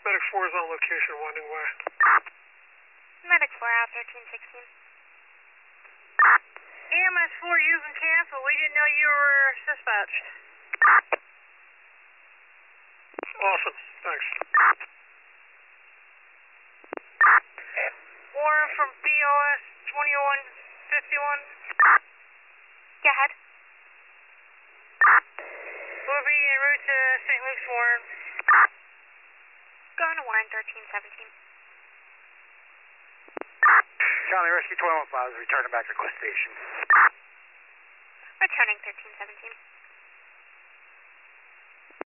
Medic 4 is on location, Winding Way. Medic 4 out, 1316. EMS 4, you can cancel. We didn't know you were dispatched. Awesome, thanks. Warren from BOS 2151. Go ahead. We'll be en route to St. Luke's, Warren. Going to Warren, 1317. Charlie, Rescue 21-5 is returning back to Quest Station. Returning 1317.